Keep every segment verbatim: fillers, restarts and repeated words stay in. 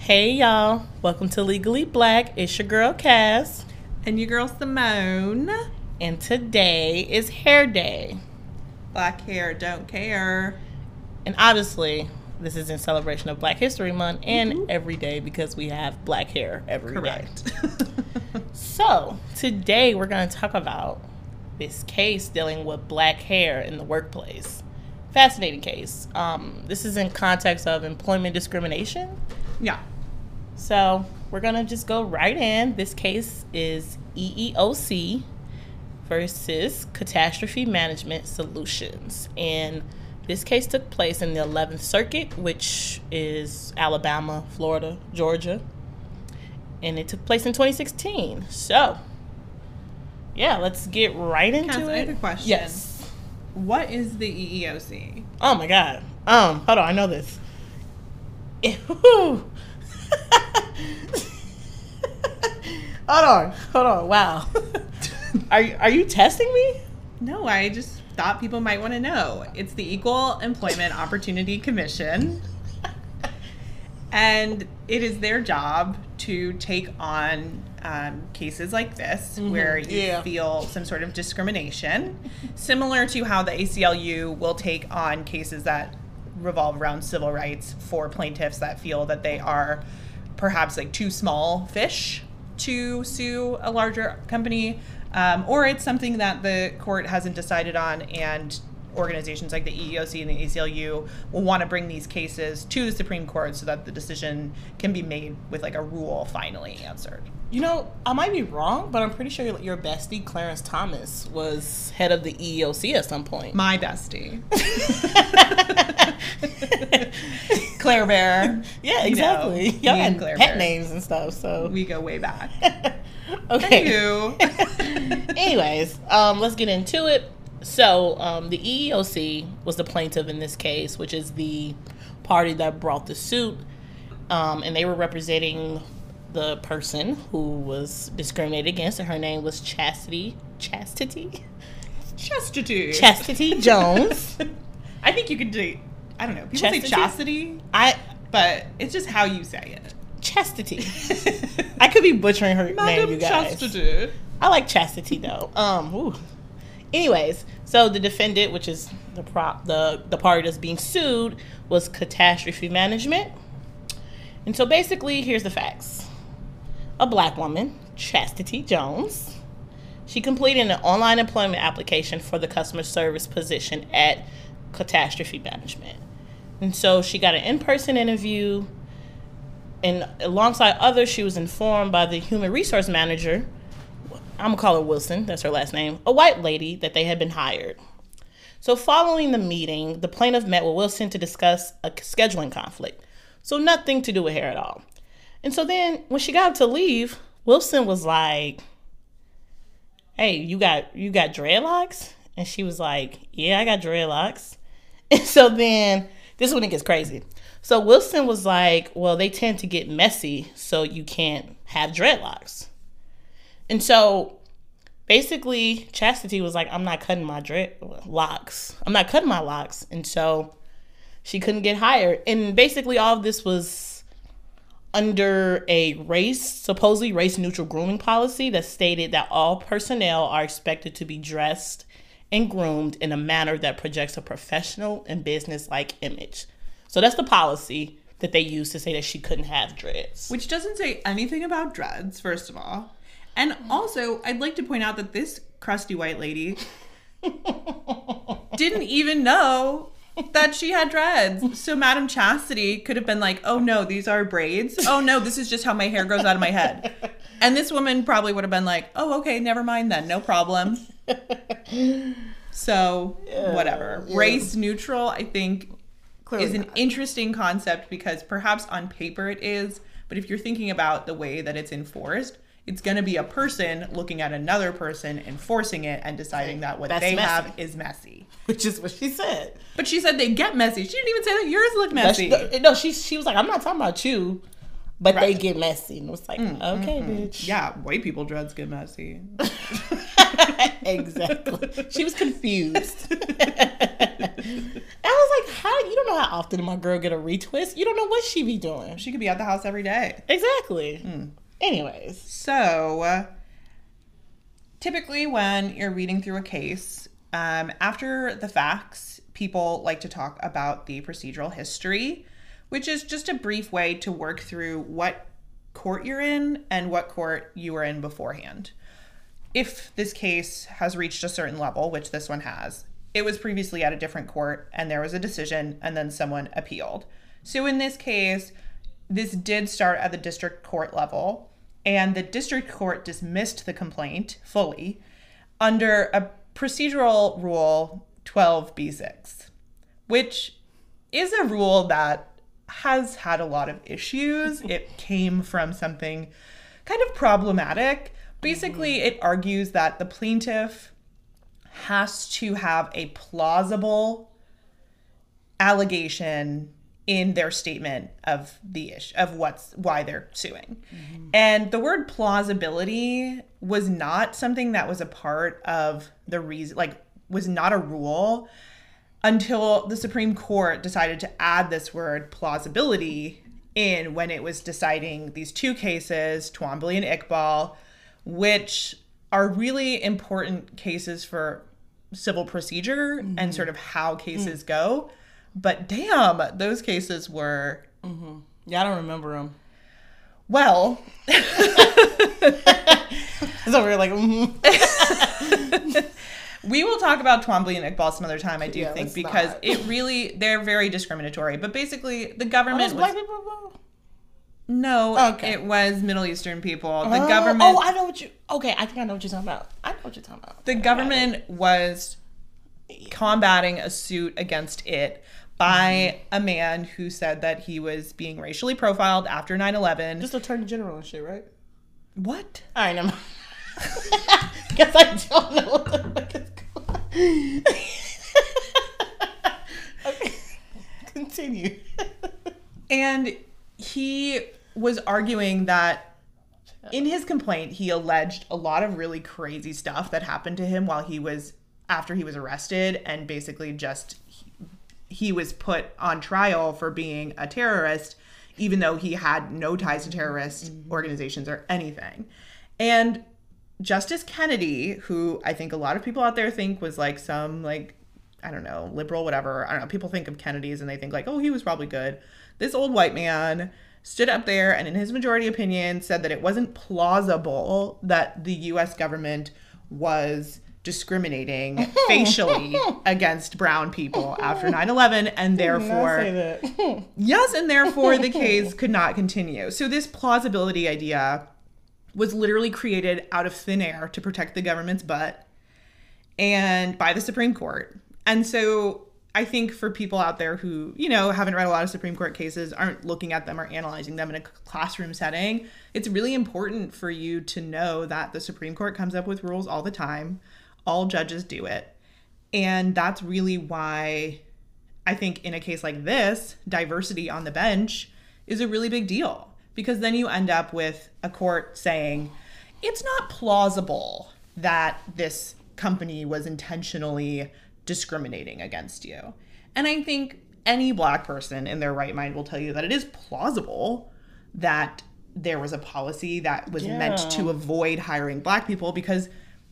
Hey y'all, welcome to Legally Black. It's your girl Cass. And your girl Simone. And today is hair day. Black hair, don't care. And obviously, this is in celebration of Black History Month and mm-hmm. every day because we have black hair every Correct. day. So, today we're going to talk about this case dealing with black hair in the workplace. Fascinating case. Um, this is in context of employment discrimination. Yeah. So we're going to just go right in. This case is E E O C versus Catastrophe Management Solutions. And this case took place in the eleventh Circuit, which is Alabama, Florida, Georgia. And it took place in twenty sixteen. So, yeah, let's get right into Cass, it. I have a question. Yes. What is the E E O C? Oh, my God. Um, hold on. I know this. Hold on, hold on. Wow. Are you, are you testing me? No, I just thought people might want to know. It's the Equal Employment Opportunity Commission. And it is their job to take on um, cases like this, mm-hmm. where you yeah. feel some sort of discrimination, similar to how the A C L U will take on cases that revolve around civil rights for plaintiffs that feel that they are perhaps like too small fish to sue a larger company, um, or it's something that the court hasn't decided on, and organizations like the E E O C and the A C L U will want to bring these cases to the Supreme Court so that the decision can be made with like a rule finally answered. You know, I might be wrong, but I'm pretty sure your bestie, Clarence Thomas, was head of the E E O C at some point. My bestie. Claire Bear. Yeah, exactly. Y'all had Claire pet Bear. names and stuff, so. We go way back. Okay. Anywho. Anyways, um, let's get into it. So, um, the E E O C was the plaintiff in this case, which is the party that brought the suit, um, and they were representing the person who was discriminated against, and her name was Chastity, Chastity? Chastity. Chastity Jones. I think you could do, I don't know, people Chastity? say chastity, I, but it's just how you say it. Chastity. I could be butchering her Madam name, you guys. Chastity. I like Chastity, though. Um, ooh. Anyways, so the defendant, which is the prop, the, the party that's being sued, was Catastrophe Management. And so basically, here's the facts. A black woman, Chastity Jones, she completed an online employment application for the customer service position at Catastrophe Management. And so she got an in-person interview, and alongside others, she was informed by the human resource manager, I'm going to call her Wilson, that's her last name, a white lady, that they had been hired. So following the meeting, the plaintiff met with Wilson to discuss a scheduling conflict. So nothing to do with hair at all. And so then when she got up to leave, Wilson was like, hey, you got you got dreadlocks? And she was like, yeah, I got dreadlocks. And so then, this is when it gets crazy. So Wilson was like, well, they tend to get messy, so you can't have dreadlocks. And so basically, Chastity was like, I'm not cutting my dreadlocks. I'm not cutting my locks. And so she couldn't get hired. And basically all of this was under a race, supposedly race-neutral grooming policy that stated that all personnel are expected to be dressed and groomed in a manner that projects a professional and business-like image. So that's the policy that they used to say that she couldn't have dreads. Which doesn't say anything about dreads, first of all. And also, I'd like to point out that this crusty white lady didn't even know that she had dreads. So Madam Chastity could have been like, oh no, these are braids. Oh no, this is just how my hair grows out of my head. And this woman probably would have been like, oh, okay, never mind then, no problem. So, yeah, whatever. Yeah. Race neutral, I think, Clearly is an not. interesting concept because perhaps on paper it is, but if you're thinking about the way that it's enforced, it's going to be a person looking at another person, enforcing it, and deciding that what That's they messy. have is messy. Which is what she said. But she said they get messy. She didn't even say that yours look messy. That's, no, she she was like, I'm not talking about you, but Right. they get messy. And it was like, Mm, okay, mm, mm. bitch. Yeah, white people dreads get messy. Exactly. She was confused. I was like, how you don't know how often my girl get a retwist. You don't know what she be doing. She could be at the house every day. Exactly. Mm. Anyways. So, uh, typically when you're reading through a case, um, after the facts, people like to talk about the procedural history, which is just a brief way to work through what court you're in and what court you were in beforehand. If this case has reached a certain level, which this one has, it was previously at a different court and there was a decision and then someone appealed. So in this case, this did start at the district court level and the district court dismissed the complaint fully under a procedural rule twelve B six, which is a rule that has had a lot of issues. It came from something kind of problematic. Basically, mm-hmm. it argues that the plaintiff has to have a plausible allegation in their statement of the issue, of what's why they're suing. Mm-hmm. And the word plausibility was not something that was a part of the reason, like was not a rule until the Supreme Court decided to add this word plausibility in when it was deciding these two cases, Twombly and Iqbal, which are really important cases for civil procedure mm-hmm. and sort of how cases mm-hmm. go. But damn, those cases were... Mm-hmm. Yeah, I don't remember them. Well... so we're like... Mm-hmm. We will talk about Twombly and Iqbal some other time, I do yeah, think, because not. it really... They're very discriminatory. But basically, the government... Oh, was black people? No, oh, okay. It was Middle Eastern people. The oh, government... Oh, I know what you... Okay, I think I know what you're talking about. I know what you're talking about. The government was combating a suit against it by mm-hmm. a man who said that he was being racially profiled after nine eleven. Just Attorney General and shit, right? What? I know. Guess I don't know what the fuck is going on. Okay. Continue. And he was arguing that in his complaint, he alleged a lot of really crazy stuff that happened to him while he was, after he was arrested, and basically just, he, he was put on trial for being a terrorist, even though he had no ties to terrorist mm-hmm. organizations or anything. And Justice Kennedy, who I think a lot of people out there think was like some, like, I don't know, liberal, whatever. I don't know. People think of Kennedys and they think like, oh, he was probably good. This old white man stood up there and in his majority opinion said that it wasn't plausible that the U S government was discriminating facially against brown people after nine eleven, and therefore yes, and therefore the case could not continue. So this plausibility idea was literally created out of thin air to protect the government's butt and by the Supreme Court. And so I think for people out there who, you know, haven't read a lot of Supreme Court cases, aren't looking at them or analyzing them in a classroom setting, it's really important for you to know that the Supreme Court comes up with rules all the time. All judges do it. And that's really why I think in a case like this, diversity on the bench is a really big deal. Because then you end up with a court saying, it's not plausible that this company was intentionally discriminating against you. And I think any black person in their right mind will tell you that it is plausible that there was a policy that was yeah. meant to avoid hiring black people, because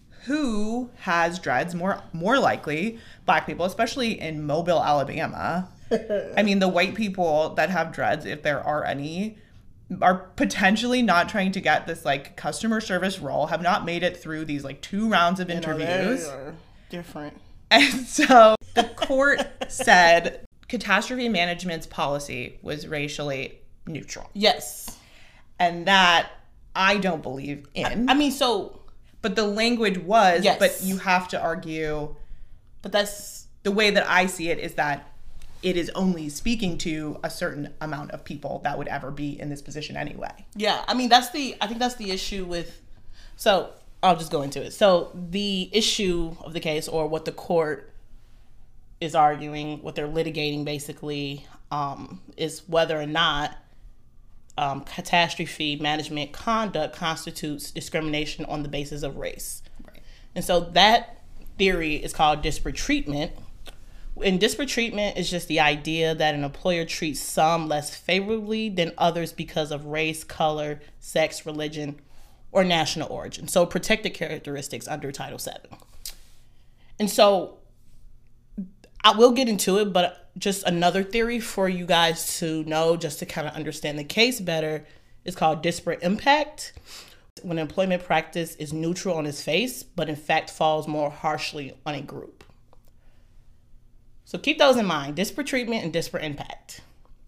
who has dreads? More more likely black people, especially in Mobile, Alabama. I mean, the white people that have dreads, if there are any, are potentially not trying to get this like customer service role, have not made it through these like two rounds of interviews. You know, they are different. And so the court said catastrophe management's policy was racially neutral. Yes. And that I don't believe in. I, I mean, so... But the language was, yes. But you have to argue... But that's... The way that I see it is that it is only speaking to a certain amount of people that would ever be in this position anyway. Yeah, I mean, that's the... I think that's the issue with... So... I'll just go into it. So the issue of the case, or what the court is arguing, what they're litigating basically, um, is whether or not um, catastrophe management conduct constitutes discrimination on the basis of race. Right. And so that theory is called disparate treatment, And disparate treatment is just the idea that an employer treats some less favorably than others because of race, color, sex, religion, or national origin. So protected characteristics under Title seven. And so I will get into it, but just another theory for you guys to know, just to kind of understand the case better, is called disparate impact. When employment practice is neutral on its face, but in fact falls more harshly on a group. So keep those in mind, disparate treatment and disparate impact.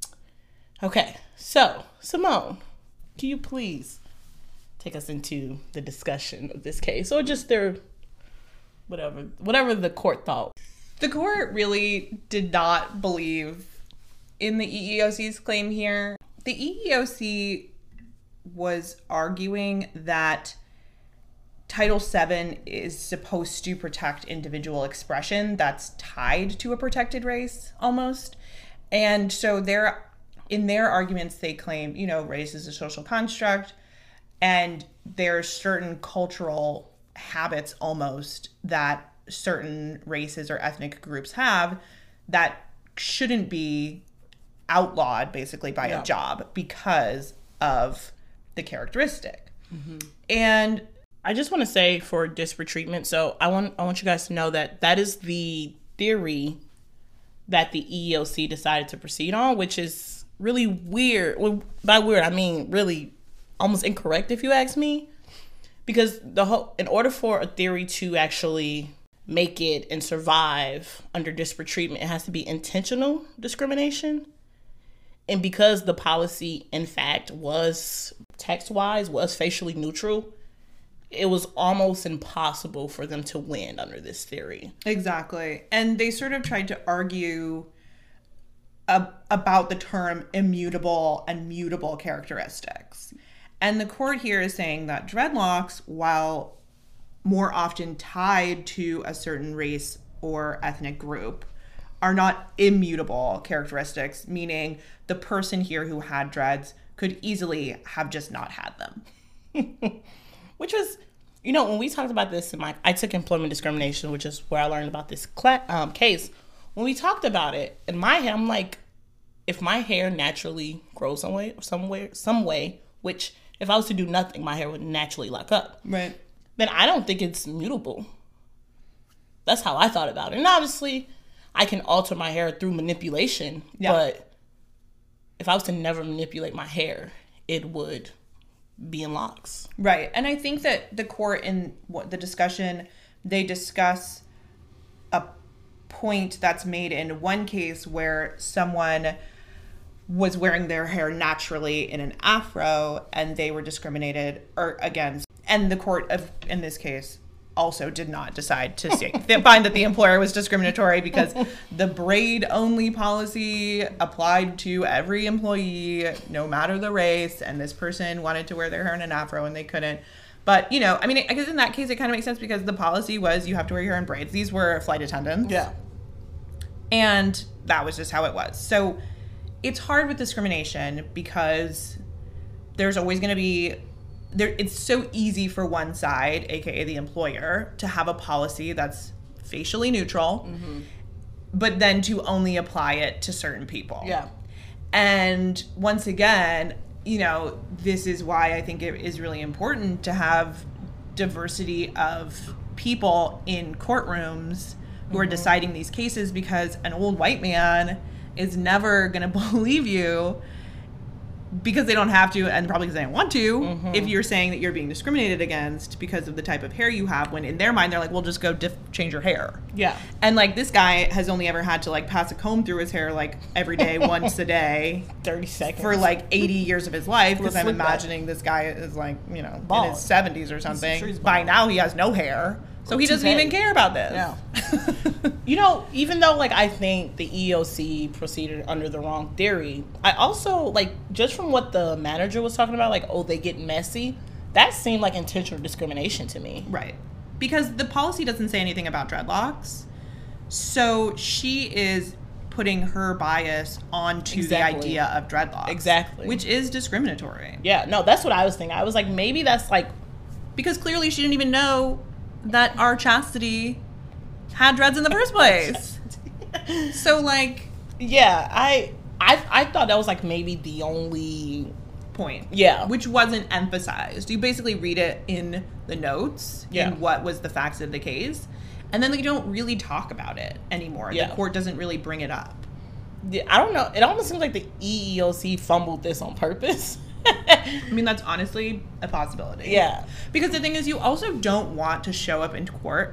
Okay, so Simone, can you please take us into the discussion of this case, or just their, whatever, whatever the court thought? The court really did not believe in the E E O C's claim here. The E E O C was arguing that Title seven is supposed to protect individual expression that's tied to a protected race, almost. And so they're, in their arguments, they claim, you know, race is a social construct, and there's certain cultural habits, almost, that certain races or ethnic groups have that shouldn't be outlawed, basically, by yeah. a job because of the characteristic. Mm-hmm. And I just want to say for disparate treatment, so I want I want you guys to know that that is the theory that the E E O C decided to proceed on, which is really weird. Well, by weird, I mean really almost incorrect, if you ask me, because the whole, in order for a theory to actually make it and survive under disparate treatment, it has to be intentional discrimination. And because the policy, in fact, was text-wise, was facially neutral, it was almost impossible for them to win under this theory. Exactly. And they sort of tried to argue ab- about the term immutable and mutable characteristics. And the court here is saying that dreadlocks, while more often tied to a certain race or ethnic group, are not immutable characteristics, meaning the person here who had dreads could easily have just not had them. Which was, you know, when we talked about this in my, I took employment discrimination, which is where I learned about this cl- um, case. When we talked about it, in my head, I'm like, if my hair naturally grows some way, somewhere, some way, which if I was to do nothing, my hair would naturally lock up. Right. Then I don't think it's mutable. That's how I thought about it. And obviously, I can alter my hair through manipulation, yeah. but if I was to never manipulate my hair, it would be in locks. Right. And I think that the court, in what the discussion, they discuss a point that's made in one case where someone was wearing their hair naturally in an afro and they were discriminated or against. And the court of, in this case, also did not decide to see, find that the employer was discriminatory because the braid only policy applied to every employee, no matter the race, and this person wanted to wear their hair in an afro and they couldn't. But, you know, I mean, I guess in that case, it kind of makes sense because the policy was you have to wear your hair in braids. These were flight attendants. Yeah. And that was just how it was. So it's hard with discrimination because there's always going to be There, it's so easy for one side, aka the employer, to have a policy that's facially neutral, mm-hmm. but then to only apply it to certain people. Yeah. And once again, you know, this is why I think it is really important to have diversity of people in courtrooms who mm-hmm. are deciding these cases, because an old white man is never going to believe you, because they don't have to, and probably because they don't want to, mm-hmm. if you're saying that you're being discriminated against because of the type of hair you have, when in their mind they're like, well, just go diff- change your hair. Yeah. And like this guy has only ever had to like pass a comb through his hair like every day, once a day. thirty seconds. For like eighty years of his life, because I'm imagining that. This guy is like, you know, Bald. in his seventies or something. Sure By now he has no hair. So he doesn't even care about this. Yeah. You know, even though, like, I think the E E O C proceeded under the wrong theory, I also, like, just from what the manager was talking about, like, oh, they get messy, that seemed like intentional discrimination to me. Right. Because the policy doesn't say anything about dreadlocks. So she is putting her bias onto exactly. the idea of dreadlocks. Exactly. Which is discriminatory. Yeah, no, that's what I was thinking. I was like, maybe that's, like... Because clearly she didn't even know that our Chastity had dreads in the first place. So, like... Yeah, I, I, I thought that was, like, maybe the only... point. Yeah. Which wasn't emphasized. You basically read it in the notes, yeah. in what was the facts of the case, and then they don't really talk about it anymore. Yeah. The court doesn't really bring it up. Yeah, I don't know. It almost seems like the E E O C fumbled this on purpose. I mean, that's honestly a possibility. Yeah. Because the thing is, you also don't want to show up in court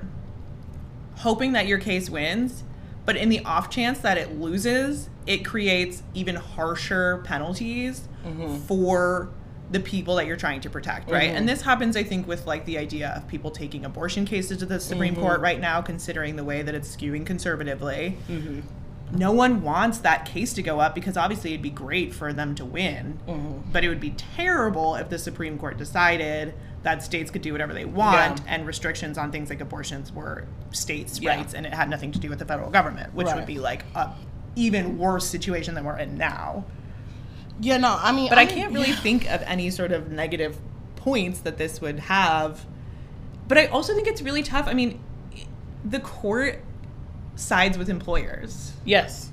hoping that your case wins, but in the off chance that it loses, it creates even harsher penalties mm-hmm. for the people that you're trying to protect, right? Mm-hmm. And this happens, I think, with like the idea of people taking abortion cases to the Supreme mm-hmm. Court right now, considering the way that it's skewing conservatively. Mm-hmm. No one wants that case to go up because obviously it'd be great for them to win, mm-hmm. but it would be terrible if the Supreme Court decided that states could do whatever they want yeah. and restrictions on things like abortions were states' yeah. rights and it had nothing to do with the federal government, which right. would be like a even worse situation than we're in now. Yeah, no, I mean... But I, I can't really yeah. think of any sort of negative points that this would have. But I also think it's really tough. I mean, the court sides with employers. Yes.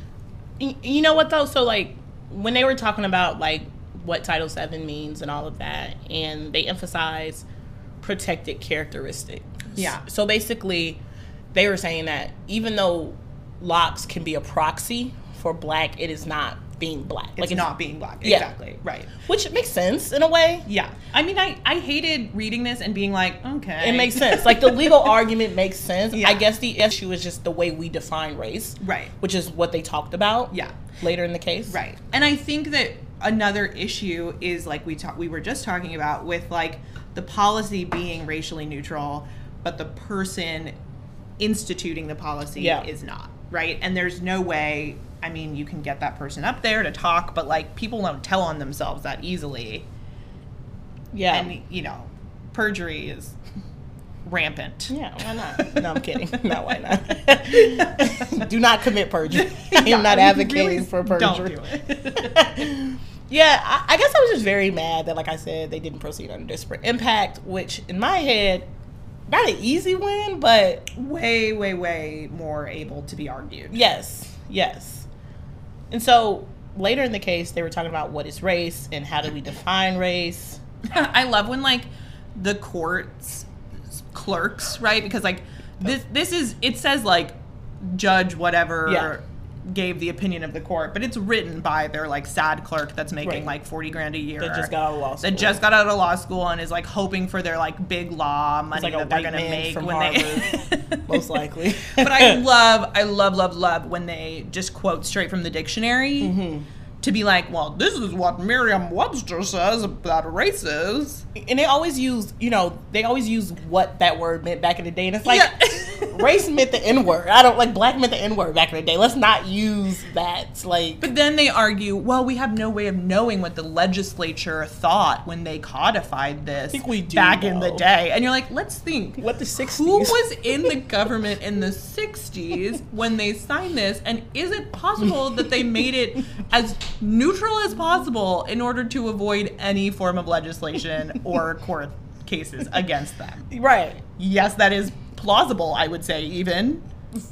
You know what, though? So, like, when they were talking about, like, what Title seven means and all of that, and they emphasize protected characteristics. Yeah. So, basically, they were saying that even though locks can be a proxy for black, it is not being black. It's, like it's not being black. Yeah. Exactly. Right. Which makes sense in a way. Yeah. I mean, I, I hated reading this and being like, okay. It makes sense. Like, the legal argument makes sense. Yeah. I guess the issue is just the way we define race. Right. Which is what they talked about. Yeah. Later in the case. Right. And I think that another issue is, like we talk, we were just talking about, with, like, the policy being racially neutral, but the person instituting the policy yeah. is not. Right? And there's no way... I mean, you can get that person up there to talk, but, like, people don't tell on themselves that easily. Yeah. And, you know, perjury is rampant. Yeah, why not? No, I'm kidding. No, why not? Do not commit perjury. I am yeah, not I mean, advocating really for perjury. Don't do it. Yeah, I, I guess I was just very mad that, like I said, they didn't proceed under disparate impact, which, in my head, not an easy win, but... Way, way, way more able to be argued. Yes, yes. And so later in the case, they were talking about what is race and how do we define race. I love when, like, the court's clerks, right? Because, like, this this is, it says, like, judge whatever yeah. gave the opinion of the court, but it's written by their, like, sad clerk that's making, right. like, forty grand a year. That just got out of law school. That just got out of law school and is, like, hoping for their, like, big law money like that they're going to make from when Harvard, they... most likely. But I love, I love, love, love when they just quote straight from the dictionary mm-hmm. to be like, well, this is what Merriam-Webster says about race is. And they always use, you know, they always use what that word meant back in the day. And it's like, yeah. race meant the N-word. I don't, like, black meant the N-word back in the day. Let's not use that, like... But then they argue, well, we have no way of knowing what the legislature thought when they codified this I think we do back know. in the day. And you're like, let's think. What, the sixties? Who was in the government in the sixties when they signed this? And is it possible that they made it as neutral as possible in order to avoid any form of legislation or court cases against them? Right. Yes, that is plausible, I would say, even.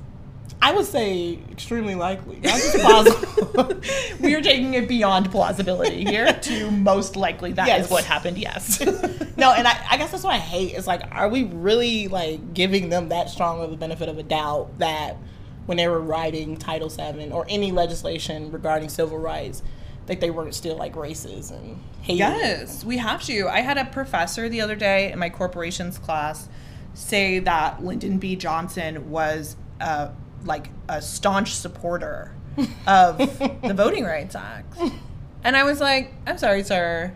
I would say extremely likely. Not just plausible. We are taking it beyond plausibility here to most likely that yes. is what happened, yes. No, and I, I guess that's what I hate. It's like, are we really, like, giving them that strong of a benefit of a doubt that when they were writing Title seven or any legislation regarding civil rights, like, they weren't still, like, racist and hated? Yes, we have to. I had a professor the other day in my corporations class say that Lyndon B. Johnson was uh, like a staunch supporter of the Voting Rights Act. And I was like, I'm sorry, sir.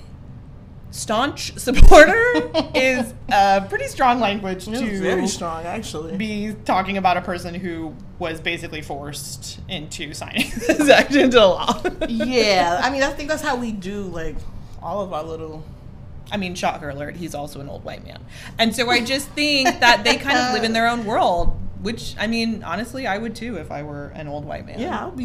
Staunch supporter is a pretty strong language It to very strong, actually. be talking about a person who was basically forced into signing this act into law. Yeah, I mean, I think that's how we do, like, all of our little... I mean, shocker alert, he's also an old white man. And so I just think that they kind of live in their own world, which, I mean, honestly, I would too if I were an old white man. Yeah, I would be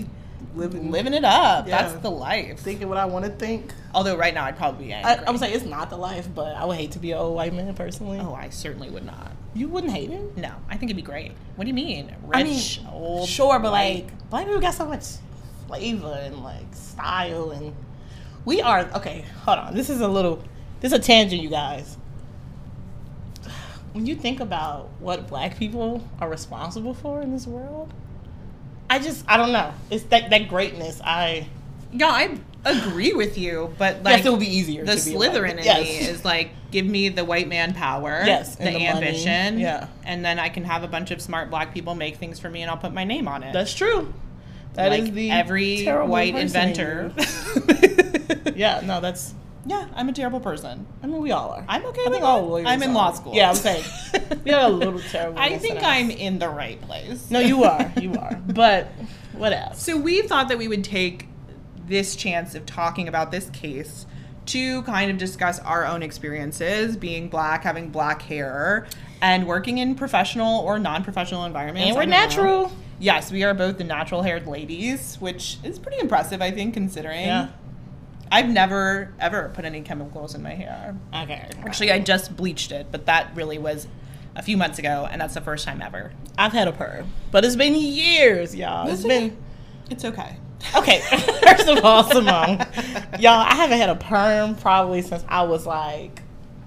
living, living it up. Yeah. That's the life. thinking what I want to think. Although right now I'd probably be angry. I, I'm saying it's not the life, but I would hate to be an old white man personally. Oh, I certainly would not. You wouldn't hate it? No, I think it'd be great. What do you mean? Rich, I mean, old, sure, but white. like black people got so much flavor and like style, and we are okay. Hold on, this is a little, this is a tangent, you guys. When you think about what black people are responsible for in this world, I just I don't know. It's that that greatness. I Yeah, I agree with you, but like yes, it would be easier. the to be a Slytherin white- in yes. me is like, give me the white man power, Yes, the, and the money. ambition, Yeah. and then I can have a bunch of smart black people make things for me, and I'll put my name on it. That's true. That is like the every terrible white person in inventor. you. Yeah, no, that's. Yeah, I'm a terrible person. I mean, we all are. I'm okay I with think it. all lawyers I'm in are. law school. Yeah, I'm saying we are a little terrible. I think I'm in the right place. No, you are. You are. But whatever. So we thought that we would take this chance of talking about this case to kind of discuss our own experiences being black, having black hair, and working in professional or non-professional environments. And we're I don't know. natural. Yes, we are both the natural-haired ladies, which is pretty impressive, I think, considering. Yeah. I've never, ever put any chemicals in my hair. Okay. Actually, I just bleached it, but that really was a few months ago, and that's the first time ever. I've had a perm, but it's been years, y'all. It's It's been It's okay. okay. First of all, Simone, y'all, I haven't had a perm probably since I was like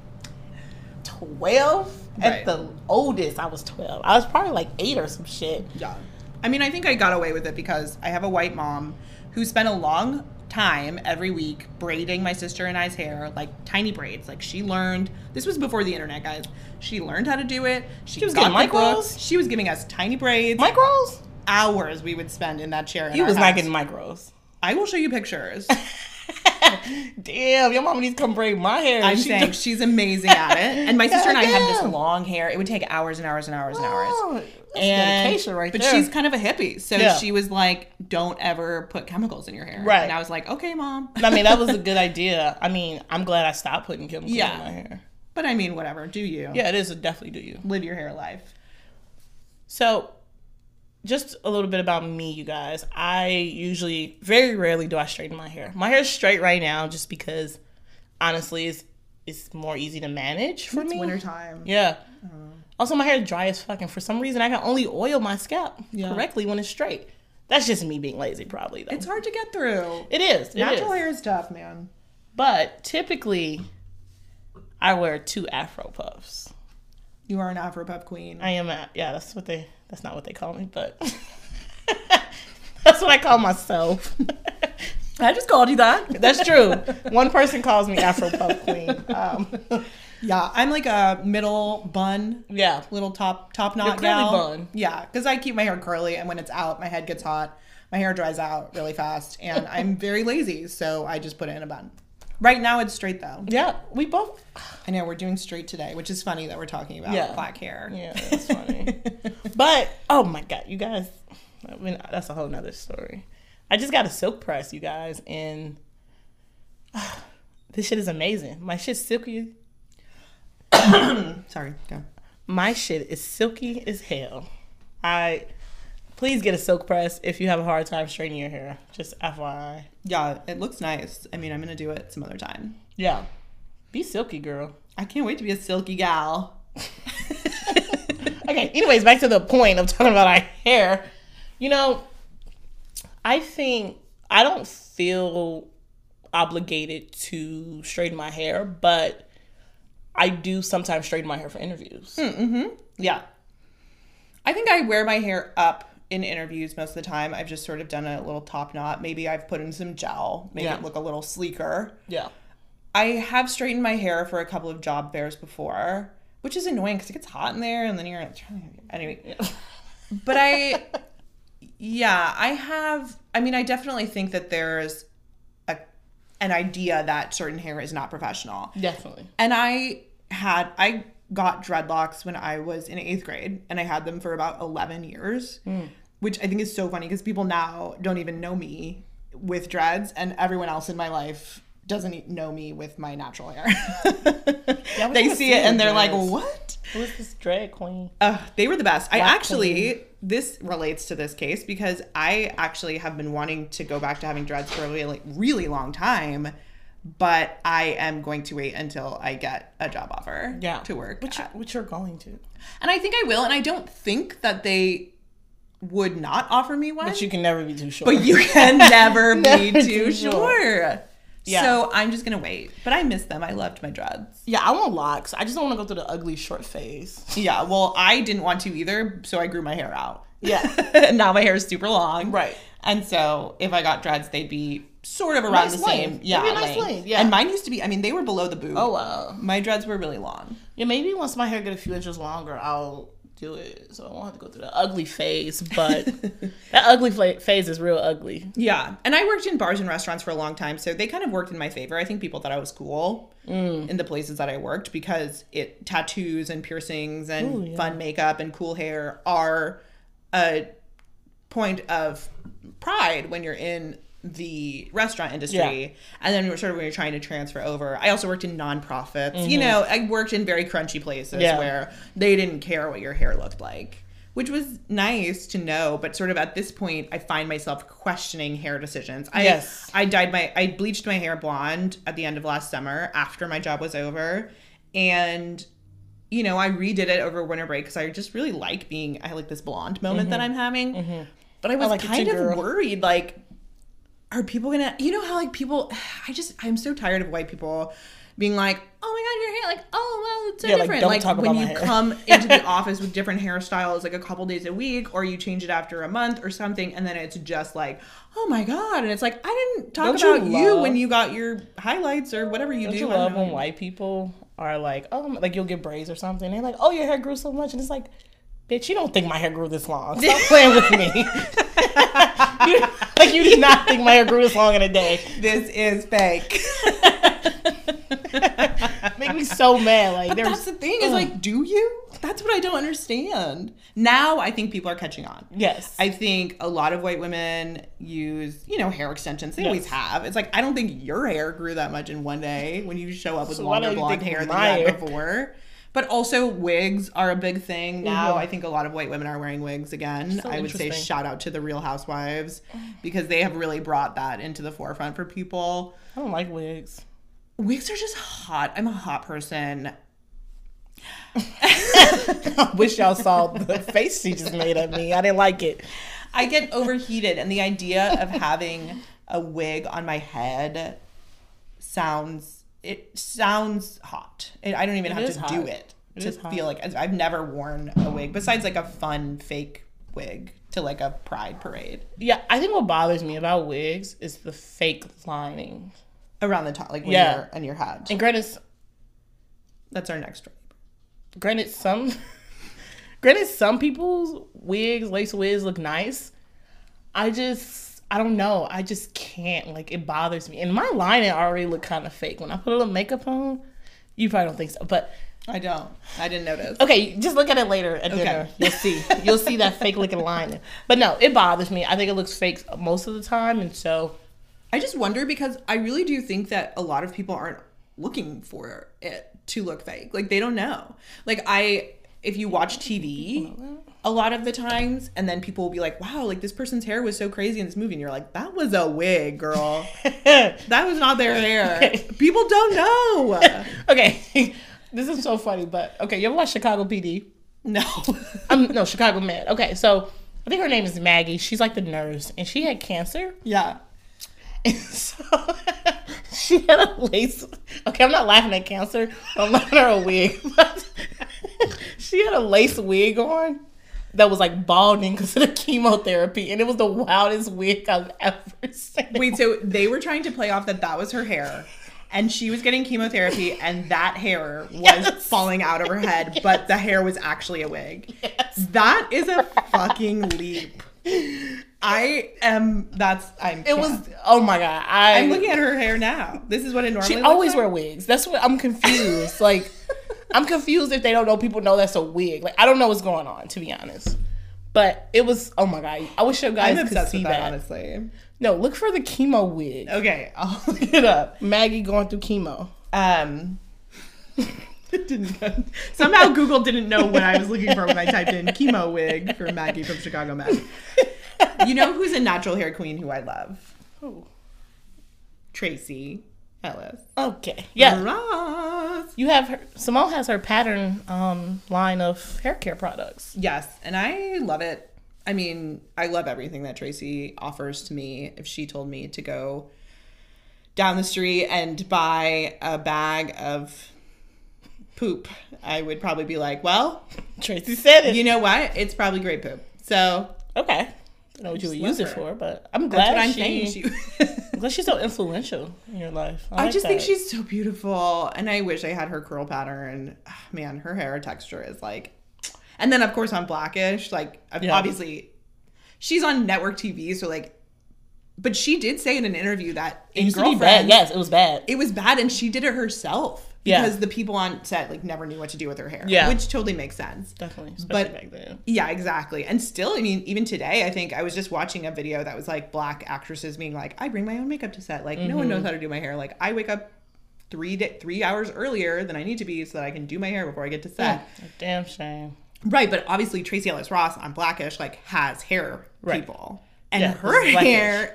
twelve. At Right. the oldest, I was twelve. I was probably like eight or some shit. Yeah. I mean, I think I got away with it because I have a white mom who spent a long time every week braiding my sister and I's hair, like tiny braids. Like she learned, this was before the internet, guys. She learned how to do it. She, She was got getting the books. micros? She was giving us tiny braids. Micros? Hours we would spend in that chair. in You our was not house. getting micros. I will show you pictures. Damn, your mama needs to come braid my hair. I'm She saying just- she's amazing at it. And my sister and I had this Goddamn. long hair. It would take hours and hours and hours and hours. Oh, that's And, dedication right but there. she's kind of a hippie. So Yeah. she was like, don't ever put chemicals in your hair. Right. And I was like, okay, mom. I mean, that was a good idea. I mean, I'm glad I stopped putting chemicals Yeah. in my hair. But I mean, whatever. Do you? Yeah, it is a definitely do you. Live your hair life. So, just a little bit about me, you guys. I usually, very rarely do I straighten my hair. My hair is straight right now just because, honestly, it's, it's more easy to manage for It's me. wintertime. Yeah. Also, my hair is dry as fucking. For some reason, I can only oil my scalp Yeah. correctly when it's straight. That's just me being lazy, probably, though. It's hard to get through. It is. It Natural is. hair is tough, man. But typically, I wear two Afro puffs. You are an Afro puff queen. I am at, yeah, that's what they, that's not what they call me, but that's what I call myself. I just called you that. That's true. One person calls me Afro Puff Queen. Um, Yeah, I'm like a middle bun, yeah. little top top knot You're curly gal. bun. Yeah, because I keep my hair curly, and when it's out, my head gets hot. My hair dries out really fast, and I'm very lazy, so I just put it in a bun. Right now, it's straight though. Yeah, we both. I know we're doing straight today, which is funny that we're talking about Yeah. black hair. Yeah, that's funny. But, oh my God, you guys, I mean, that's a whole nother story. I just got a silk press, you guys, and this shit is amazing. My shit's silky. Sorry, go. My shit is silky as hell. I please get a silk press if you have a hard time straightening your hair. Just F Y I. Yeah, it looks nice. I mean, I'm gonna do it some other time. Yeah, be silky, girl. I can't wait to be a silky gal. Okay. Anyways, back to the point of talking about our hair. You know, I think I don't feel obligated to straighten my hair, but I do sometimes straighten my hair for interviews. Mm-hmm. Yeah. I think I wear my hair up in interviews most of the time. I've just sort of done a little top knot. Maybe I've put in some gel, make Yeah. it look a little sleeker. Yeah. I have straightened my hair for a couple of job fairs before, which is annoying because it gets hot in there and then you're trying to... Anyway. Yeah. But I... Yeah, I have... I mean, I definitely think that there's a an idea that certain hair is not professional. Definitely. And I had, I got dreadlocks when I was in eighth grade, and I had them for about eleven years, mm. which I think is so funny because people now don't even know me with dreads, and everyone else in my life doesn't know me with my natural hair. Yeah, They see it and they're like, dreads. what? Who's this drag queen? Uh, they were the best. I Black actually, queen. this relates to this case because I actually have been wanting to go back to having dreads for a really, really long time, but I am going to wait until I get a job offer Yeah. to work. Which, at. which you're going to. And I think I will, and I don't think that they would not offer me one. But you can never be too sure. But you can never be Never too too sure. sure. Yeah. So I'm just going to wait. But I miss them. I loved my dreads. Yeah, I want locks. I just don't want to go through the ugly short phase. Yeah, well, I didn't want to either, so I grew my hair out. Yeah. Now my hair is super long. Right. And so if I got dreads, they'd be sort of around Nice the same. length. Yeah, They'd be a nice length. length, yeah. And mine used to be, I mean, they were below the boob. Oh, wow. My dreads were really long. Yeah, maybe once my hair get a few inches longer, I'll do it. So I won't have to go through the ugly phase. But that ugly fla- phase is real ugly. Yeah. And I worked in bars and restaurants for a long time, so they kind of worked in my favor. I think people thought I was cool mm. in the places that I worked because it tattoos and piercings and Ooh, yeah. fun makeup and cool hair are a point of pride when you're in the restaurant industry. Yeah. And then sort of when you're trying to transfer over. I also worked in nonprofits. Mm-hmm. You know, I worked in very crunchy places Yeah. where they didn't care what your hair looked like, which was nice to know. But sort of at this point, I find myself questioning hair decisions. I, Yes. I dyed my, I bleached my hair blonde at the end of last summer after my job was over. And you know, I redid it over winter break because I just really like being, I like this blonde moment Mm-hmm. that I'm having. Mm-hmm. But I was like it kind too, of girl. worried, like, are people gonna, you know how like people, I just, I'm so tired of white people being like, oh my God, your hair, like, oh, well, it's so Yeah, like, different. don't Like, talk when about you my hair. come into the office with different hairstyles, like a couple days a week, or you change it after a month or something, and then it's just like, oh my God. And it's like, I didn't talk Don't you about you, love- when you got your highlights or whatever you Don't do. you I don't love know. when white people are like, oh, like you'll get braids or something. They're like, oh, your hair grew so much. And it's like, bitch, you don't think my hair grew this long. Stop playing with me. you, like, you did not think my hair grew this long in a day. This is fake. Make me so mad. Like, But there's, that's the thing is Ugh. like, do you? That's what I don't understand. Now I think people are catching on. Yes. I think a lot of white women use, you know, hair extensions. They Yes. always have. It's like, I don't think your hair grew that much in one day when you show up with So why longer don't you blonde think hair than you my had hair- before. But also wigs are a big thing now. Mhm. I think a lot of white women are wearing wigs again. So I would say interesting. shout out to the Real Housewives because they have really brought that into the forefront for people. I don't like wigs. Wigs are just hot. I'm a hot person. I wish y'all saw the face she just made at me. I didn't like it. I get overheated, and the idea of having a wig on my head sounds it sounds hot. It, I don't even It have is to hot. do it, It to is hot. feel like I've never worn a wig besides like a fun fake wig to like a pride parade Yeah, I think what bothers me about wigs is the fake lining. around the top, like when Yeah. you're on your head. And granted, That's our next one. granted some, granted some people's wigs, lace wigs look nice. I just, I don't know. I just can't. Like, it bothers me. And my lining already look kind of fake. When I put a little makeup on, you probably don't think so. But, I don't. I didn't notice. okay, just look at it later at Okay. dinner. You'll see. You'll see that fake looking lining. But no, it bothers me. I think it looks fake most of the time. And so, I just wonder because I really do think that a lot of people aren't looking for it to look fake. Like, they don't know. Like, I, if you watch T V a lot of the times, and then people will be like, wow, like this person's hair was so crazy in this movie. And you're like, that was a wig, girl. That was not their hair. People don't know. okay, this is so funny. But, okay, you ever watch Chicago P D? No. Um, no, Chicago Med. Okay, so I think her name is Maggie. She's like the nurse. And she had cancer. Yeah. And so she had a lace. Okay, I'm not laughing at cancer. I'm laughing at her wig. But she had a lace wig on that was like balding because of the chemotherapy, and it was the wildest wig I've ever seen. Wait, so they were trying to play off that that was her hair, and she was getting chemotherapy, and that hair was Yes. falling out of her head, Yes. but the hair was actually a wig. Yes. That is a fucking leap. I am. That's. I'm. It was. Oh my god! I, I'm looking at her hair now. This is what it normally. She looks always like. wear wigs. That's what I'm confused. Like, I'm confused if they don't know people know that's a wig. Like, I don't know what's going on, to be honest. But it was. Oh my god! I wish you guys I'm could obsessed see with that, that. honestly. No, look for the chemo wig. Okay, I'll look it up. Maggie going through chemo. Um, it didn't go. Somehow Google didn't know what I was looking for when I typed in chemo wig for Maggie from Chicago Med. You know who's a natural hair queen who I love? Who? Tracy Ellis. Okay. Yeah. Ross. You have her. Simone has her pattern um, line of hair care products. Yes, and I love it. I mean, I love everything that Tracy offers to me. If she told me to go down the street and buy a bag of poop, I would probably be like, well, Tracy said it. You know what? It's probably great poop. So, okay. I don't know what you would use it for, but I'm that's glad what I'm she, saying. She, I'm glad she's so influential in your life. I, I like just that. think she's so beautiful, and I wish I had her curl pattern. Man, her hair texture is like... And then, of course, on Blackish, like, Yeah. obviously, she's on network T V, so, like... But she did say in an interview that It in used to be bad. Girlfriends, Yes, it was bad. it was bad, and she did it herself. Yeah. Because the people on set, like, never knew what to do with her hair. Yeah. Which totally makes sense. Definitely, especially But- back then. Yeah, exactly. And still, I mean, even today, I think I was just watching a video that was, like, black actresses being like, I bring my own makeup to set. Like, no one knows how to do my hair. Like, I wake up three di- three hours earlier than I need to be so that I can do my hair before I get to set. A damn shame. Right, but obviously Tracy Ellis Ross on Blackish like has hair Right. people, and Yeah, her Blackish. hair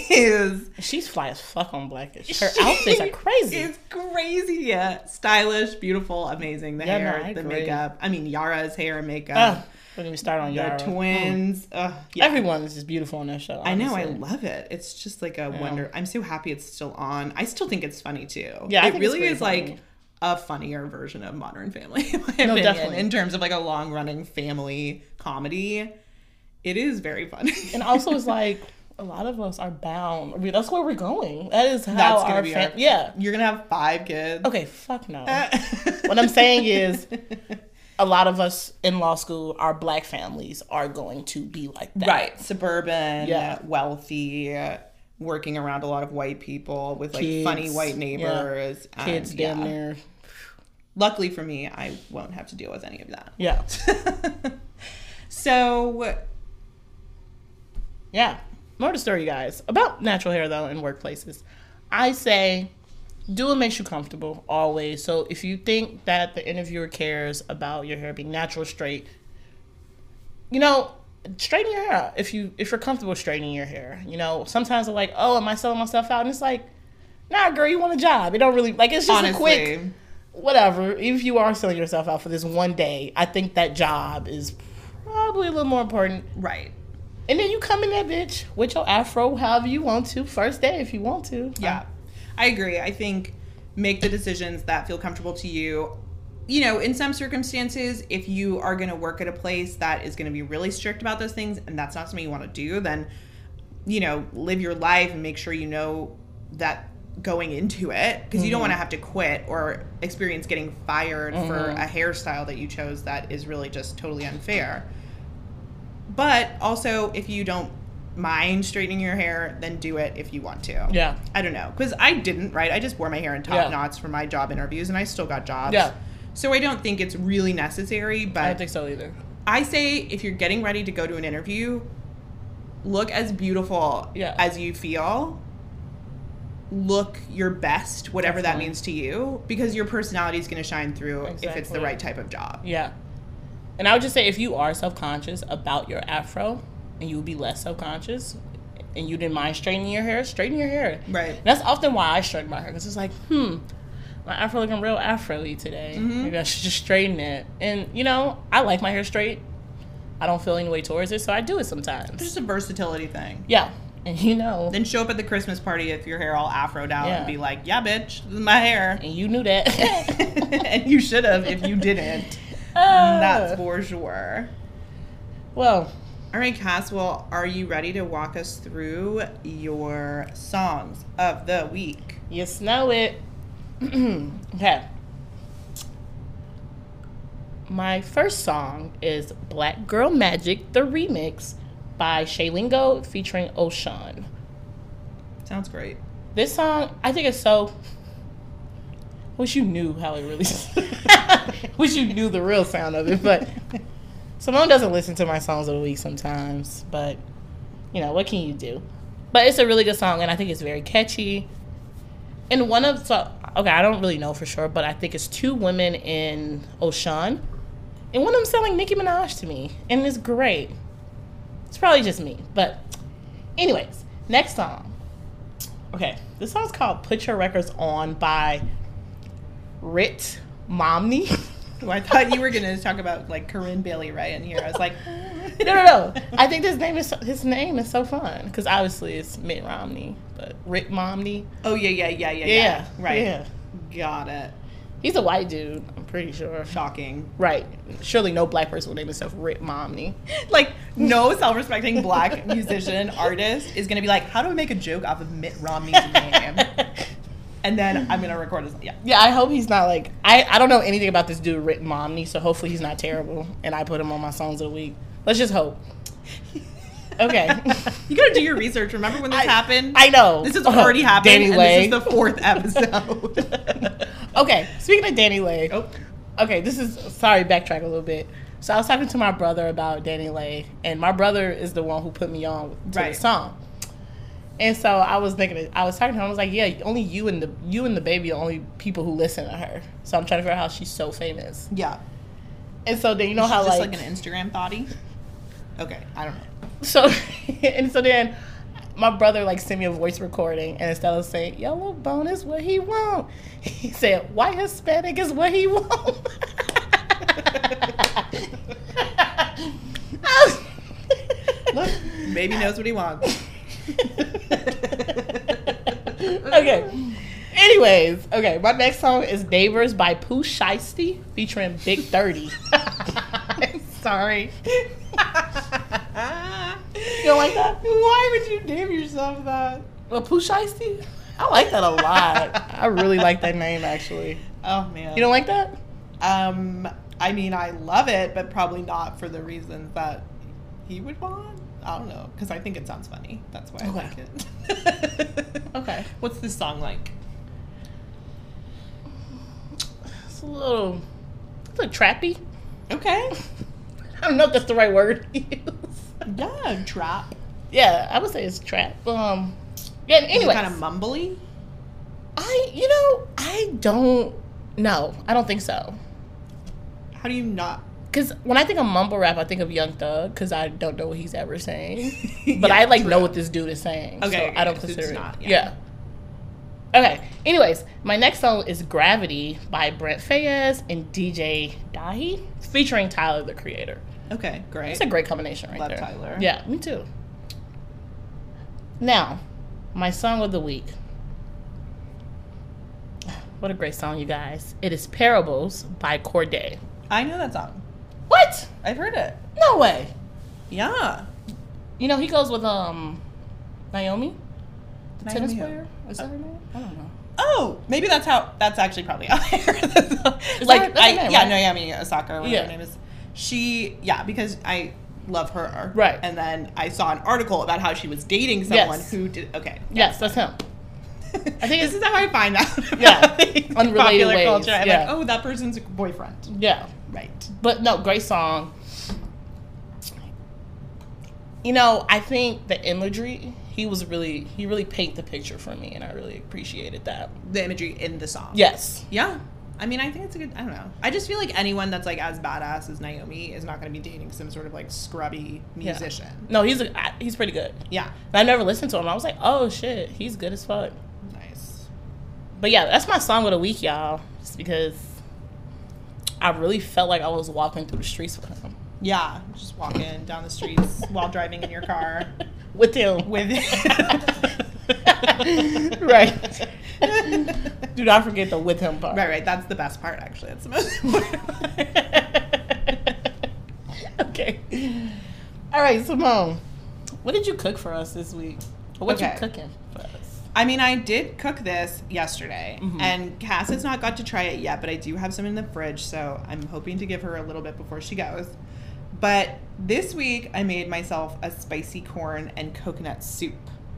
is She's fly as fuck on Blackish. Her outfits are crazy. It's crazy, yeah, stylish, beautiful, amazing. The Yeah, no, hair, I the agree. makeup. I mean, Yara's hair and makeup. Oh, don't even start on the Yara. twins. Ugh, Mm. yeah. Everyone is just beautiful on that show. I know, I honestly. love it. It's just like a wonder. I'm so happy it's still on. I still think it's funny too. Yeah, I it think it's really pretty is funny. like a funnier version of Modern Family, in my No, opinion, definitely. in terms of like a long running family comedy. It is very funny. And also, it's like a lot of us are bound. I mean, that's where we're going. That is how That's gonna our be fam- our- yeah. You're gonna have five kids. Okay, fuck no. What I'm saying is, a lot of us in law school, our black families are going to be like that. Right, suburban, Yeah. wealthy, working around a lot of white people with like Kids, funny white yeah. neighbors. and, Kids down yeah. there. Luckily for me, I won't have to deal with any of that. Yeah. So, Yeah. More to story, guys. About natural hair, though, in workplaces. I say do what makes you comfortable, always. So if you think that the interviewer cares about your hair being natural, straight, you know, straighten your hair out. If, you, if you're comfortable straightening your hair. You know, sometimes they're like, oh, am I selling myself out? And it's like, nah, girl, you want a job. It don't really, like, it's just honestly, a quick, whatever. If you are selling yourself out for this one day, I think that job is probably a little more important. right. And then you come in that bitch with your afro however you want to. First day if you want to. Yeah, I agree. I think make the decisions that feel comfortable to you. You know, in some circumstances, if you are going to work at a place that is going to be really strict about those things and that's not something you want to do, then, you know, live your life and make sure you know that going into it, because you don't want to have to quit or experience getting fired for a hairstyle that you chose that is really just totally unfair. But also, if you don't mind straightening your hair, then do it if you want to. Yeah. I don't know. Because I didn't, right? I just wore my hair in top Yeah. knots for my job interviews, and I still got jobs. Yeah. So I don't think it's really necessary, I don't but think so either. I say if you're getting ready to go to an interview, look as beautiful Yeah. as you feel. Look your best, whatever that Definitely. means to you, because your personality is going to shine through if it's the Exactly. right type of job. Yeah. And I would just say if you are self-conscious about your afro and you would be less self-conscious and you didn't mind straightening your hair, straighten your hair. Right. And that's often why I straighten my hair, because it's like, hmm, my afro looking real afro-y today. Mm-hmm. Maybe I should just straighten it. And, you know, I like my hair straight. I don't feel any way towards it, so I do it sometimes. It's just a versatility thing. Yeah. And you know. Then show up at the Christmas party if your hair all afroed out Yeah. and be like, yeah, bitch, this is my hair. And you knew that. And you should have if you didn't. Uh, That's for sure. Well, All right, Caswell, are you ready to walk us through your songs of the week? you know it. Okay. My first song is Black Girl Magic, the remix by Shaylingo featuring Oshan. Sounds great. This song, I think it's so... Wish you knew how it really... Wish you knew the real sound of it, but... Simone doesn't listen to my songs of the week sometimes, but, you know, what can you do? But it's a really good song, and I think it's very catchy. And one of so okay, I don't really know for sure, but I think it's two women in Ocean, and one of them sound like Nicki Minaj to me, and it's great. It's probably just me, but anyways, next song. Okay, this song's called "Put Your Records On" by Rit Momney. Oh, I thought you were gonna talk about like Corinne Bailey Rae in here. I was like, no, no, no. I think his name is his name is so fun because obviously it's Mitt Romney, but Rit Momney. Oh yeah, yeah, yeah, yeah, Yeah, yeah. Right. Yeah. Got it. He's a white dude. I'm pretty sure. Shocking. Right. Surely no black person would name himself Rit Momney. Like no self-respecting black musician artist is gonna be like, how do we make a joke off of Mitt Romney's name? And then I'm gonna record his. Yeah. Yeah, I hope he's not like I. I don't know anything about this dude Rit Momney, so hopefully he's not terrible, and I put him on my songs of the week. Let's just hope. Okay. You gotta do your research. Remember when this I, happened? I know. This has already happened. Danny and Lay. This is the fourth episode. Okay. Speaking of Danny Lay. Oh. Okay, this is sorry, backtrack a little bit. So I was talking to my brother about Danny Lay, and my brother is the one who put me on to Right. the song. And so I was thinking, I was talking to him. I was like, "Yeah, only you and the you and the baby are the only people who listen to her." So I'm trying to figure out how she's so famous. Yeah. And so then you know Is she how just like, like an Instagram thottie? Okay, I don't know. so and so then my brother like sent me a voice recording, and instead of saying "yellow bone is what he want," he said "white Hispanic is what he want." Look, baby knows what he wants. Okay. Anyways, okay, my next song is Neighbors by Pooh Shiesty featuring Big thirty. I'm sorry. You don't like that? Why would you name yourself that? Well, Pooh Shiesty? I like that a lot. I really like that name, actually. Oh man. You don't like that? Um, I mean, I love it, but probably not for the reasons that he would want. I don't know, because I think it sounds funny. That's why I Okay. like it. Okay. What's this song like? It's a little, it's like trappy. Okay. I don't know if that's the right word to use. Yeah, trap. Yeah, I would say it's trap. Um, yeah, anyway. Kind of mumbly. I, you know, I don't know. I don't think so. How do you not? Because when I think of mumble rap, I think of Young Thug, because I don't know what he's ever saying. But Yeah, I, like, true. know what this dude is saying. Okay, so okay, I don't so consider it's it. not, yeah. yeah. Okay. Anyways, my next song is Gravity by Brent Faiyaz and D J Dahi, featuring Tyler, the Creator. Okay, great. It's a great combination right Love there. Tyler. Yeah, me too. Now, my song of the week. What a great song, you guys. It is Parables by Corday. I know that song. What? I've heard it. No way. Yeah. You know, he goes with um Naomi, the Naomi tennis who? player. Is that her name? I don't know. Oh, maybe that's how. That's actually probably how I heard the song. Is Like, that her- that's I, her name, yeah, right? Naomi Osaka, or whatever Yeah. her name is. She, yeah, because I love her. Right. And then I saw an article about how she was dating someone Yes. who did. Okay. Yes, that's him. I think this it's- is how I find out. About Yeah, things in unrelated popular ways, culture. I'm yeah. like, oh, that person's boyfriend. Yeah. Right. But no, great song. You know, I think the imagery, he was really, he really painted the picture for me, and I really appreciated that. The imagery in the song. Yes. Yeah. I mean, I think it's a good. I don't know. I just feel like anyone that's like as badass as Naomi is not going to be dating some sort of like scrubby Yeah. musician. No, he's a, I- he's pretty good. Yeah. And I never listened to him. I was like, oh shit, he's good as fuck. Nice. But yeah, that's my song of the week, y'all. Just because I really felt like I was walking through the streets with him. Yeah, just walking down the streets while driving in your car With him. with Right. Do not forget the with him part. Right, right. That's the best part, actually. That's the most important. Okay. All right, Simone. What did you cook for us this week? Or what Okay. you cooking for us? I mean, I did cook this yesterday, Mhm. and Cass has not got to try it yet, but I do have some in the fridge, so I'm hoping to give her a little bit before she goes. But this week, I made myself a spicy corn and coconut soup.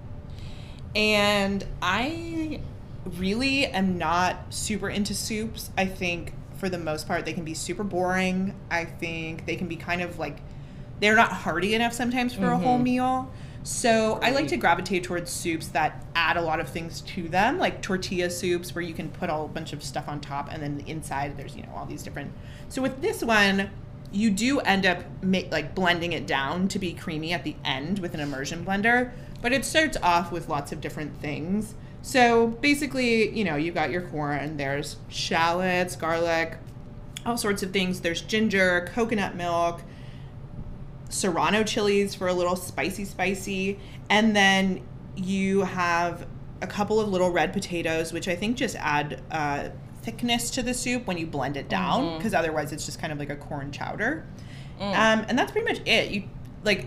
And I really am not super into soups. I think for the most part, they can be super boring. I think they can be kind of like, they're not hearty enough sometimes for a whole Mhm. meal. So I like to gravitate towards soups that add a lot of things to them, like tortilla soups where you can put a whole bunch of stuff on top, and then inside there's, you know, all these different. So with this one, you do end up ma- like blending it down to be creamy at the end with an immersion blender, but it starts off with lots of different things. So basically, you know, you've got your corn, there's shallots, garlic, all sorts of things. There's ginger, coconut milk, serrano chilies for a little spicy spicy, and then you have a couple of little red potatoes, which I think just add uh, thickness to the soup when you blend it down, because mm-hmm. otherwise it's just kind of like a corn chowder. Mm. Um, and that's pretty much it. You like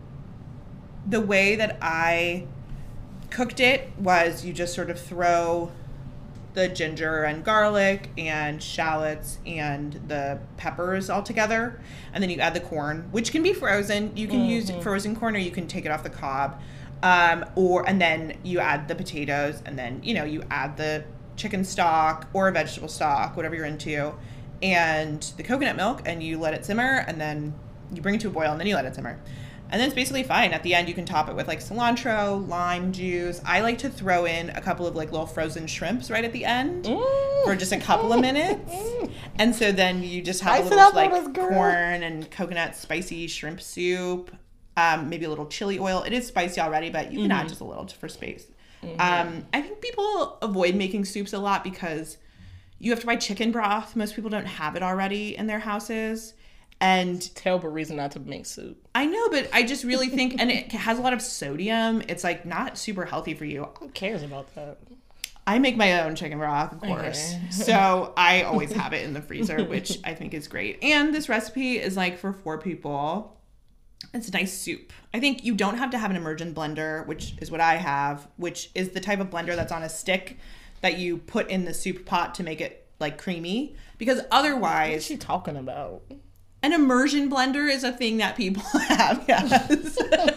the way that I cooked it was you just sort of throw the ginger and garlic and shallots and the peppers all together, and then you add the corn, which can be frozen. You can mm-hmm. use frozen corn, or you can take it off the cob, um, or and then you add the potatoes, and then you know you add the chicken stock or vegetable stock, whatever you're into, and the coconut milk, and you let it simmer, and then you bring it to a boil, and then you let it simmer. And then it's basically fine. At the end, you can top it with like cilantro, lime juice. I like to throw in a couple of like little frozen shrimps right at the end mm. for just a couple of minutes. And so then you just have Spice a little like corn and coconut spicy shrimp soup, um, maybe a little chili oil. It is spicy already, but you can mm-hmm. add just a little for space. Mm-hmm. Um, I think people avoid making soups a lot because you have to buy chicken broth. Most people don't have it already in their houses. And terrible reason not to make soup. I know, but I just really think, and it has a lot of sodium. It's like not super healthy for you. Who cares about that? I make my own chicken broth, of course. Okay. So I always have it in the freezer, which I think is great. And this recipe is like for four people. It's a nice soup. I think you don't have to have an immersion blender, which is what I have, which is the type of blender that's on a stick that you put in the soup pot to make it like creamy. Because otherwise, what is she talking about? An immersion blender is a thing that people have, yes.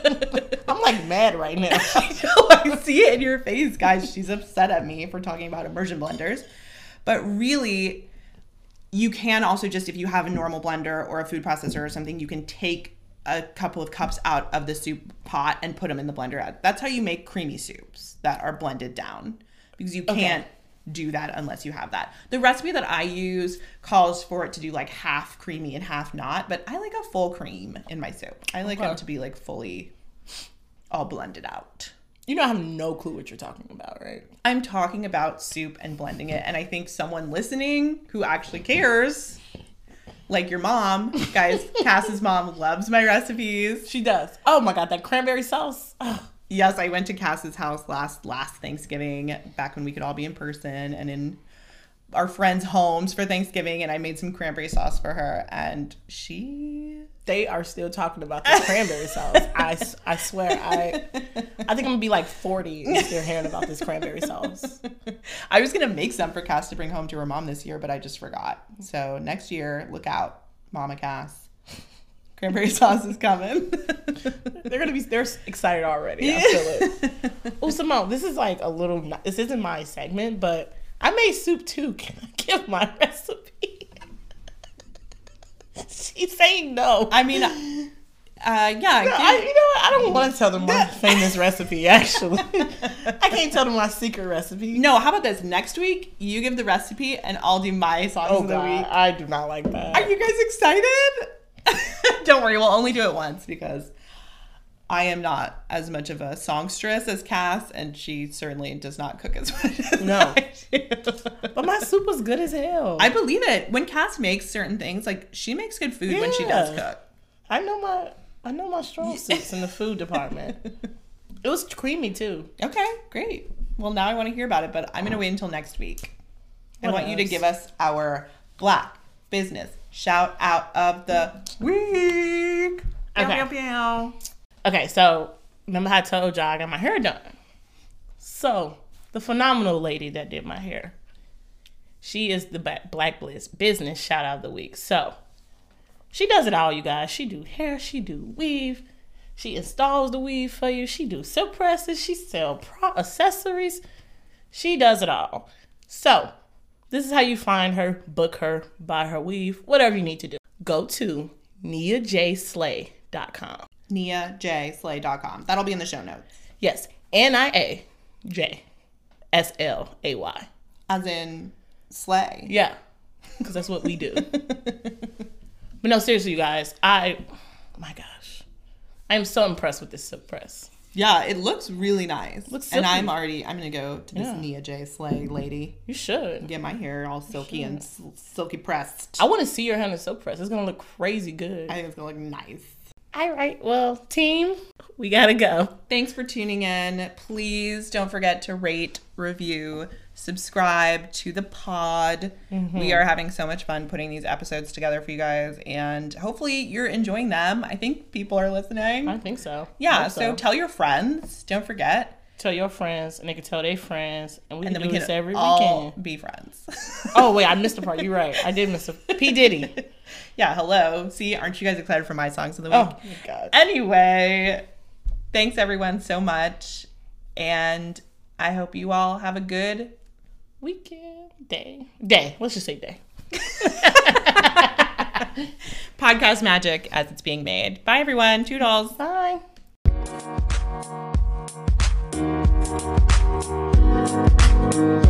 I'm like mad right now. I know, I see it in your face, guys. She's upset at me for talking about immersion blenders. But really, you can also just, if you have a normal blender or a food processor or something, you can take a couple of cups out of the soup pot and put them in the blender. That's how you make creamy soups that are blended down, because you can't okay. do that unless you have that. The recipe that I use calls for it to do like half creamy and half not, but I like a full cream in my soup. I like okay. them to be like fully all blended out. You know, I have no clue what you're talking about, right? I'm talking about soup and blending it, and I think someone listening who actually cares, like your mom, guys, Cass's mom loves my recipes. She does. Oh my God, that cranberry sauce. Oh. Yes, I went to Cass's house last last Thanksgiving, back when we could all be in person and in our friends' homes for Thanksgiving, and I made some cranberry sauce for her, and she... They are still talking about this cranberry sauce. I, I swear, I I think I'm going to be like forty and still hearing about this cranberry sauce. I was going to make some for Cass to bring home to her mom this year, but I just forgot. So next year, look out, Mama Cass. Cranberry sauce is coming. They're gonna be. They're excited already. I feel it. Oh, Simone, this is like a little. This isn't my segment, but I made soup too. Can I give my recipe? She's saying no. I mean, uh, yeah. No, I, you know what? I don't want to tell them my famous recipe. Actually, I can't tell them my secret recipe. No. How about this? Next week, you give the recipe, and I'll do my songs oh, of the God, week. I do not like that. Are you guys excited? Don't worry, we'll only do it once because I am not as much of a songstress as Cass, and she certainly does not cook as much as no. I do. But my soup was good as hell. I believe it. When Cass makes certain things, like she makes good food yeah. when she does cook. I know my I know my strong suits in the food department. It was creamy too. Okay, great. Well, now I want to hear about it, but I'm going to wait until next week. What I want else? you to give us our Black Business shout out of the week. Okay. Meow, meow, meow. Okay, so remember how I told y'all I got my hair done? So the phenomenal lady that did my hair, she is the Black Bliss Business shout out of the week. So she does it all, you guys. She do hair, she do weave, she installs the weave for you, she do silk presses, she sell pro accessories, she does it all. So this is how you find her, book her, buy her weave, whatever you need to do. Go to nia j slay dot com. nia j slay dot com. That'll be in the show notes. Yes. N I A J S L A Y. As in slay. Yeah. Because that's what we do. But no, seriously, you guys. I, my gosh. I am so impressed with this silk press. Yeah, it looks really nice. Looks and silky. I'm already, I'm going to go to this Yeah. Nia J Slay lady. You should. Get my hair all silky and s- silky pressed. I want to see your hair in a silk press. It's going to look crazy good. I think it's going to look nice. All right. Well, team, we got to go. Thanks for tuning in. Please don't forget to rate, review, subscribe to the pod. Mm-hmm. We are having so much fun putting these episodes together for you guys, and hopefully you're enjoying them. I think people are listening. I think so. Yeah, so. so tell your friends. Don't forget. Tell your friends, and they can tell their friends, and we and can then do we this can every all weekend. be friends. Oh, wait, I missed a part. You're right. I did miss a P. Diddy. Yeah, hello. See, aren't you guys excited for my songs of the week? Oh, my God. Anyway, thanks everyone so much, and I hope you all have a good weekend. Day. Day. Let's just say day. Podcast magic as it's being made. Bye, everyone. Toodles. Bye. Thank you.